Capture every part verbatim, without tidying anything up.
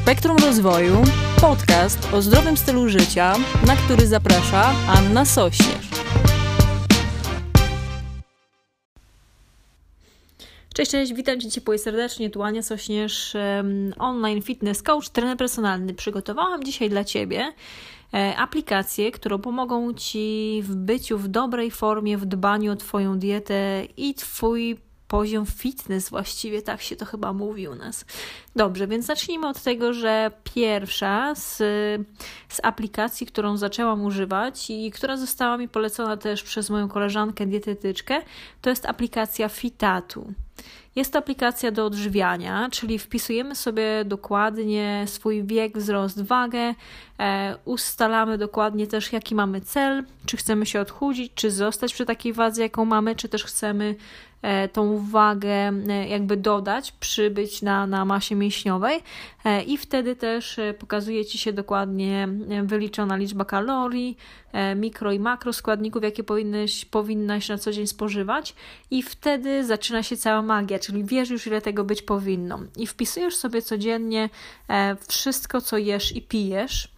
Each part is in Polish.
Spektrum Rozwoju, podcast o zdrowym stylu życia, na który zaprasza Anna Sośnierz. Cześć, cześć, witam Cię ciepło i serdecznie, tu Ania Sośnierz, um, online fitness coach, trener personalny. Przygotowałam dzisiaj dla Ciebie e, aplikacje, które pomogą Ci w byciu w dobrej formie, w dbaniu o Twoją dietę i Twój poziom fitness, właściwie tak się to chyba mówi u nas. Dobrze, więc zacznijmy od tego, że pierwsza z, z aplikacji, którą zaczęłam używać i która została mi polecona też przez moją koleżankę dietetyczkę, to jest aplikacja Fitatu. Jest to aplikacja do odżywiania, czyli wpisujemy sobie dokładnie swój wiek, wzrost, wagę, e, ustalamy dokładnie też, jaki mamy cel, czy chcemy się odchudzić, czy zostać przy takiej wadze, jaką mamy, czy też chcemy e, tą wagę e, jakby dodać, przybyć na, na masie mięśniowej e, i wtedy też e, pokazuje Ci się dokładnie wyliczona liczba kalorii, e, mikro i makro składników, jakie powinnyś, powinnaś na co dzień spożywać i wtedy zaczyna się cała magia, czyli wiesz już, ile tego być powinno. I wpisujesz sobie codziennie e, wszystko, co jesz i pijesz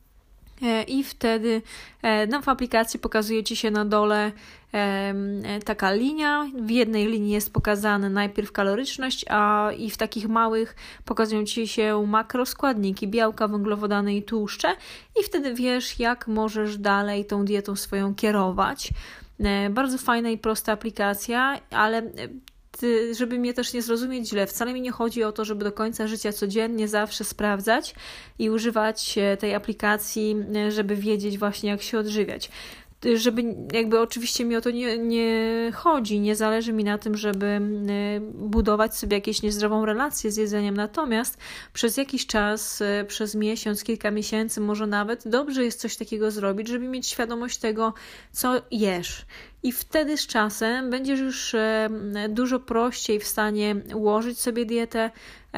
e, i wtedy e, no, w aplikacji pokazuje Ci się na dole e, taka linia. W jednej linii jest pokazana najpierw kaloryczność, a i w takich małych pokazują Ci się makroskładniki, białka, węglowodany i tłuszcze i wtedy wiesz, jak możesz dalej tą dietą swoją kierować. E, bardzo fajna i prosta aplikacja, ale żeby mnie też nie zrozumieć źle, wcale mi nie chodzi o to, żeby do końca życia codziennie zawsze sprawdzać i używać tej aplikacji, żeby wiedzieć właśnie, jak się odżywiać. Żeby jakby oczywiście mi o to nie, nie chodzi, nie zależy mi na tym, żeby budować sobie jakieś niezdrową relację z jedzeniem, natomiast przez jakiś czas, przez miesiąc, kilka miesięcy, może nawet dobrze jest coś takiego zrobić, żeby mieć świadomość tego, co jesz. I wtedy z czasem będziesz już dużo prościej w stanie ułożyć sobie dietę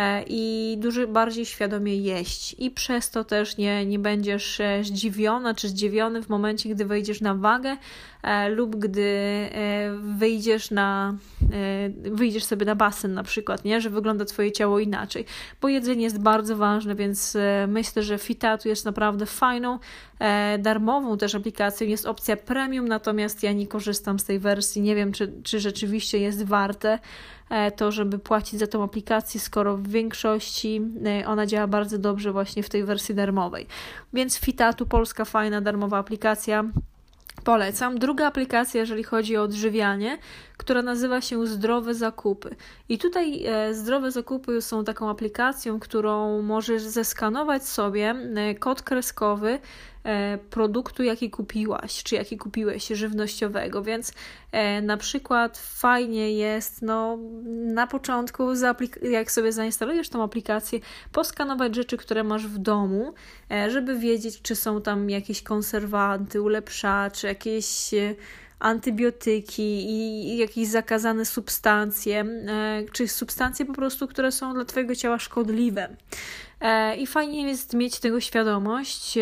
i dużo bardziej świadomie jeść. I przez to też nie, nie będziesz zdziwiona czy zdziwiony w momencie, gdy wejdziesz na wagę lub gdy wyjdziesz na wyjdziesz sobie na basen na przykład, nie? Że wygląda Twoje ciało inaczej. Bo jedzenie jest bardzo ważne, więc myślę, że Fitatu jest naprawdę fajną, darmową też aplikacją. Jest opcja premium, natomiast ja nie korzystam z tej wersji. Nie wiem, czy, czy rzeczywiście jest warte to, żeby płacić za tą aplikację, skoro w większości ona działa bardzo dobrze właśnie w tej wersji darmowej. Więc Fitatu, polska fajna, darmowa aplikacja. Polecam. Druga aplikacja, jeżeli chodzi o odżywianie, która nazywa się Zdrowe Zakupy. I tutaj e, Zdrowe Zakupy są taką aplikacją, którą możesz zeskanować sobie e, kod kreskowy e, produktu, jaki kupiłaś, czy jaki kupiłeś żywnościowego, więc e, na przykład fajnie jest no, na początku, zaaplik- jak sobie zainstalujesz tą aplikację, poskanować rzeczy, które masz w domu, e, żeby wiedzieć, czy są tam jakieś konserwanty, ulepszacze, jakieś e, antybiotyki i jakieś zakazane substancje, czy substancje po prostu, które są dla Twojego ciała szkodliwe. I fajnie jest mieć tego świadomość,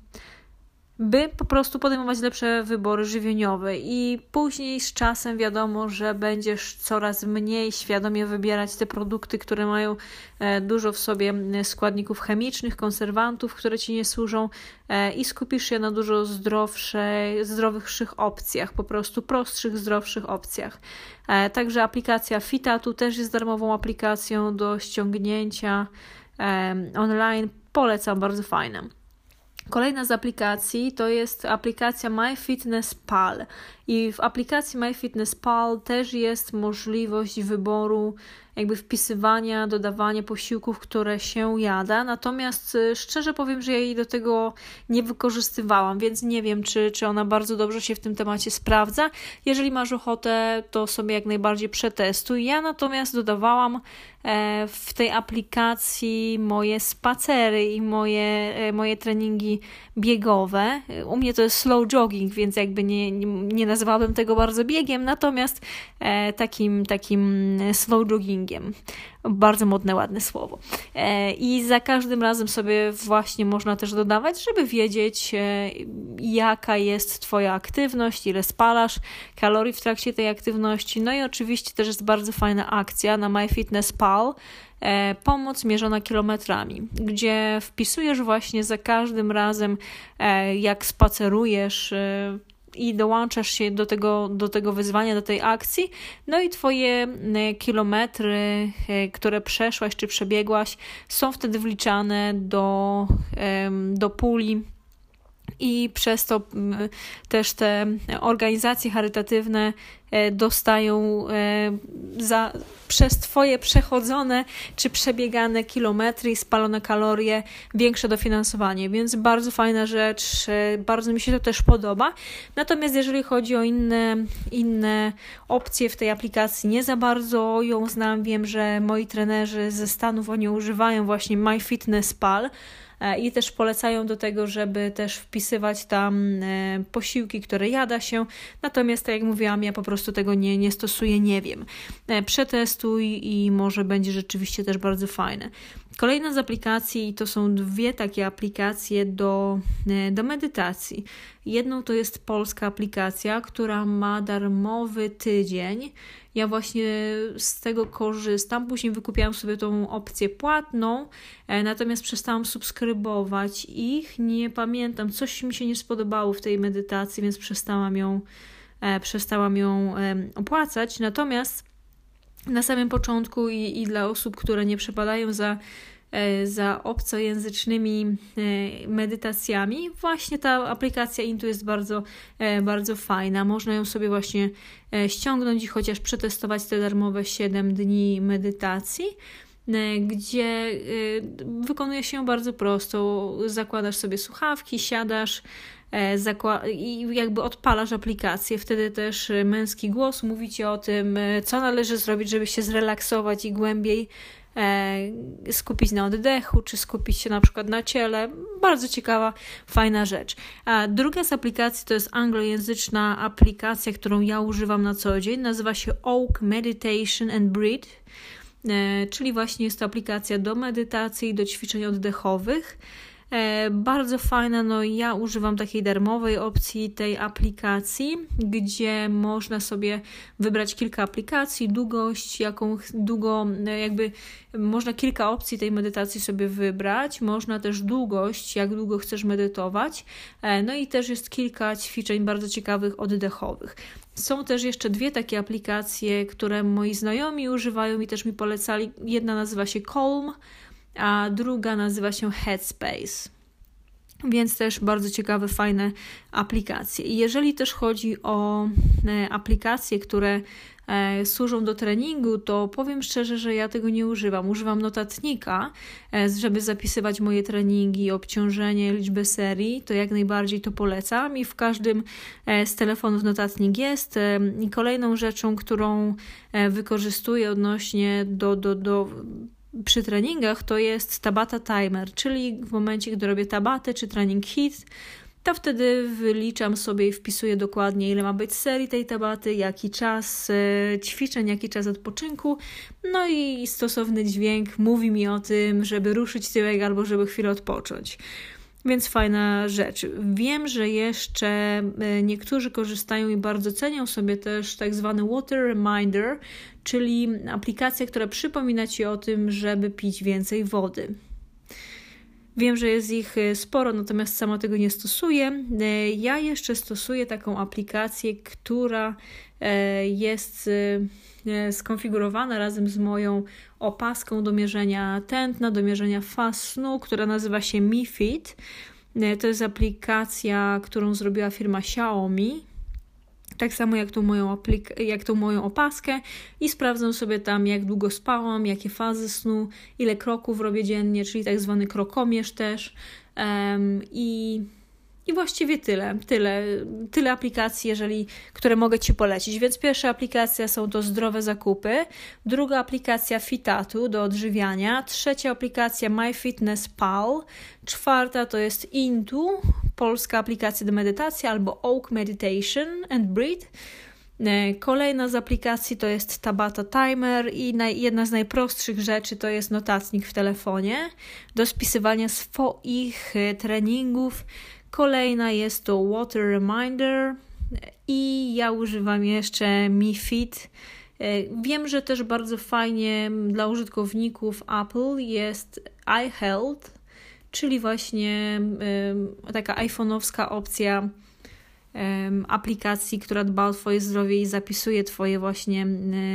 by po prostu podejmować lepsze wybory żywieniowe i później z czasem wiadomo, że będziesz coraz mniej świadomie wybierać te produkty, które mają dużo w sobie składników chemicznych, konserwantów, które Ci nie służą i skupisz się na dużo zdrowszej, zdrowszych opcjach, po prostu prostszych, zdrowszych opcjach. Także aplikacja Fitatu też jest darmową aplikacją do ściągnięcia online. Polecam, bardzo fajna. Kolejna z aplikacji to jest aplikacja MyFitnessPal i w aplikacji MyFitnessPal też jest możliwość wyboru, jakby wpisywania, dodawania posiłków, które się jada, natomiast szczerze powiem, że ja jej do tego nie wykorzystywałam, więc nie wiem, czy, czy ona bardzo dobrze się w tym temacie sprawdza. Jeżeli masz ochotę, to sobie jak najbardziej przetestuj. Ja natomiast dodawałam w tej aplikacji moje spacery i moje, moje treningi biegowe. U mnie to jest slow jogging, więc jakby nie, nie, nie nazwałabym tego bardzo biegiem, natomiast e, takim, takim slow joggingiem. Bardzo modne, ładne słowo. E, I za każdym razem sobie właśnie można też dodawać, żeby wiedzieć, e, jaka jest Twoja aktywność, ile spalasz kalorii w trakcie tej aktywności. No i oczywiście też jest bardzo fajna akcja na MyFitnessPal, e, pomoc mierzona kilometrami, gdzie wpisujesz właśnie za każdym razem, e, jak spacerujesz, e, i dołączasz się do tego, do tego wyzwania, do tej akcji, no i Twoje kilometry, które przeszłaś czy przebiegłaś, są wtedy wliczane do, do puli i przez to też te organizacje charytatywne dostają za, przez Twoje przechodzone czy przebiegane kilometry i spalone kalorie większe dofinansowanie, więc bardzo fajna rzecz, bardzo mi się to też podoba. Natomiast jeżeli chodzi o inne, inne opcje w tej aplikacji, nie za bardzo ją znam. Wiem, że moi trenerzy ze Stanów, oni używają właśnie MyFitnessPal i też polecają do tego, żeby też wpisywać tam posiłki, które jada się. Natomiast, tak jak mówiłam, ja po prostu tego nie, nie stosuję, nie wiem. Przetestuj i może będzie rzeczywiście też bardzo fajne. Kolejna z aplikacji to są dwie takie aplikacje do, do medytacji. Jedną to jest polska aplikacja, która ma darmowy tydzień. Ja właśnie z tego korzystam. Później wykupiłam sobie tą opcję płatną, natomiast przestałam subskrybować ich. Nie pamiętam, coś mi się nie spodobało w tej medytacji, więc przestałam ją, przestałam ją opłacać. Natomiast na samym początku i, i dla osób, które nie przepadają za, za obcojęzycznymi medytacjami, właśnie ta aplikacja Intu jest bardzo, bardzo fajna. Można ją sobie właśnie ściągnąć i chociaż przetestować te darmowe siedem dni medytacji, gdzie wykonuje się bardzo prosto. Zakładasz sobie słuchawki, siadasz i jakby odpalasz aplikację. Wtedy też męski głos mówi Ci o tym, co należy zrobić, żeby się zrelaksować i głębiej skupić na oddechu, czy skupić się na przykład na ciele. Bardzo ciekawa, fajna rzecz. A druga z aplikacji to jest anglojęzyczna aplikacja, którą ja używam na co dzień. Nazywa się Oak Meditation and Breathe, czyli właśnie jest to aplikacja do medytacji i do ćwiczeń oddechowych. Bardzo fajna, no ja używam takiej darmowej opcji tej aplikacji, gdzie można sobie wybrać kilka aplikacji, długość, jaką długo, jakby można kilka opcji tej medytacji sobie wybrać, można też długość, jak długo chcesz medytować, no i też jest kilka ćwiczeń bardzo ciekawych oddechowych. Są też jeszcze dwie takie aplikacje, które moi znajomi używają i też mi polecali. Jedna nazywa się Calm, a druga nazywa się Headspace. Więc też bardzo ciekawe, fajne aplikacje. I jeżeli też chodzi o aplikacje, które służą do treningu, to powiem szczerze, że ja tego nie używam. Używam notatnika, żeby zapisywać moje treningi, obciążenie, liczbę serii, to jak najbardziej to polecam i w każdym z telefonów notatnik jest. I kolejną rzeczą, którą wykorzystuję odnośnie do, do, do przy treningach, to jest Tabata Timer, czyli w momencie, gdy robię tabatę czy trening hit, to wtedy wyliczam sobie i wpisuję dokładnie, ile ma być serii tej tabaty, jaki czas ćwiczeń, jaki czas odpoczynku, no i stosowny dźwięk mówi mi o tym, żeby ruszyć tyłek albo żeby chwilę odpocząć. Więc fajna rzecz. Wiem, że jeszcze niektórzy korzystają i bardzo cenią sobie też tak zwany Water Reminder, czyli aplikacja, która przypomina Ci o tym, żeby pić więcej wody. Wiem, że jest ich sporo, natomiast sama tego nie stosuję. Ja jeszcze stosuję taką aplikację, która jest skonfigurowana razem z moją opaską do mierzenia tętna, do mierzenia faz snu, która nazywa się Mi Fit. To jest aplikacja, którą zrobiła firma Xiaomi. Tak samo jak tą moją, aplik- jak tą moją opaskę i sprawdzam sobie tam, jak długo spałam, jakie fazy snu, ile kroków robię dziennie, czyli tak zwany krokomierz też. Um, i, I właściwie tyle, tyle, tyle aplikacji, jeżeli, które mogę Ci polecić. Więc pierwsza aplikacja są to zdrowe zakupy, druga aplikacja Fitatu do odżywiania, trzecia aplikacja MyFitnessPal, czwarta to jest Intu, polska aplikacja do medytacji albo Oak Meditation and Breathe. Kolejna z aplikacji to jest Tabata Timer i naj, jedna z najprostszych rzeczy to jest notatnik w telefonie do spisywania swoich treningów. Kolejna jest to Water Reminder i ja używam jeszcze Mi Fit. Wiem, że też bardzo fajnie dla użytkowników Apple jest iHealth, czyli właśnie taka iPhone'owska opcja aplikacji, która dba o Twoje zdrowie i zapisuje Twoje właśnie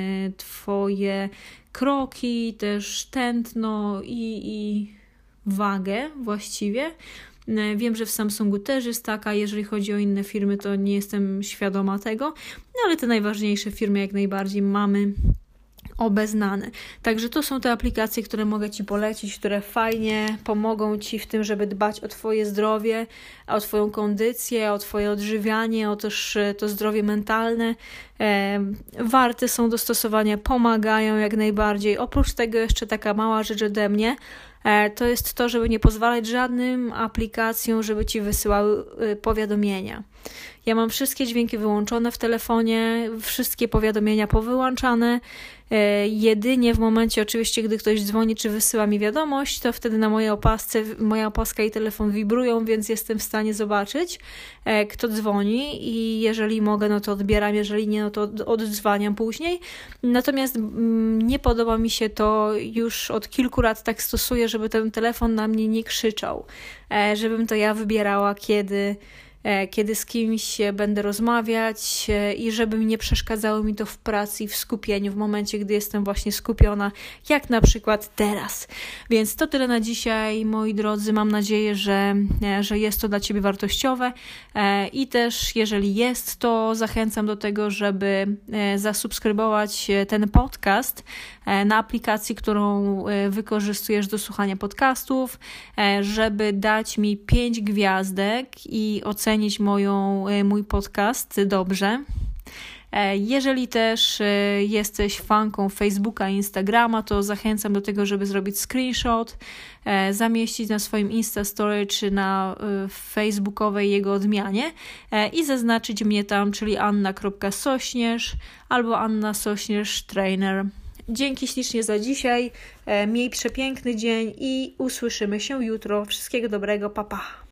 Twoje kroki, też tętno i, i wagę właściwie. Wiem, że w Samsungu też jest taka, jeżeli chodzi o inne firmy, to nie jestem świadoma tego, no ale te najważniejsze firmy jak najbardziej mamy obeznane. Także to są te aplikacje, które mogę Ci polecić, które fajnie pomogą Ci w tym, żeby dbać o Twoje zdrowie, o Twoją kondycję, o Twoje odżywianie, o też to zdrowie mentalne. E, warte są do stosowania, pomagają jak najbardziej. Oprócz tego jeszcze taka mała rzecz ode mnie, e, to jest to, żeby nie pozwalać żadnym aplikacjom, żeby Ci wysyłały y, powiadomienia. Ja mam wszystkie dźwięki wyłączone w telefonie, wszystkie powiadomienia powyłączane. E, jedynie w momencie oczywiście, gdy ktoś dzwoni czy wysyła mi wiadomość, to wtedy na mojej opasce, moja opaska i telefon wibrują, więc jestem w stanie zobaczyć, e, kto dzwoni i jeżeli mogę, no to odbieram, jeżeli nie, no to oddzwaniam później. Natomiast mm, nie podoba mi się to, już od kilku lat tak stosuję, żeby ten telefon na mnie nie krzyczał, e, żebym to ja wybierała, kiedy kiedy z kimś będę rozmawiać i żeby nie przeszkadzało mi to w pracy i w skupieniu w momencie, gdy jestem właśnie skupiona, jak na przykład teraz. Więc to tyle na dzisiaj, moi drodzy. Mam nadzieję, że, że jest to dla Ciebie wartościowe i też jeżeli jest, to zachęcam do tego, żeby zasubskrybować ten podcast na aplikacji, którą wykorzystujesz do słuchania podcastów, żeby dać mi pięć gwiazdek i ocenić moją, mój podcast dobrze. Jeżeli też jesteś fanką Facebooka i Instagrama, to zachęcam do tego, żeby zrobić screenshot, zamieścić na swoim Instastory czy na facebookowej jego odmianie i zaznaczyć mnie tam, czyli anna kropka sośnierz albo Anna Sośnierz Trainer. Dzięki ślicznie za dzisiaj, miej przepiękny dzień i usłyszymy się jutro. Wszystkiego dobrego, pa pa!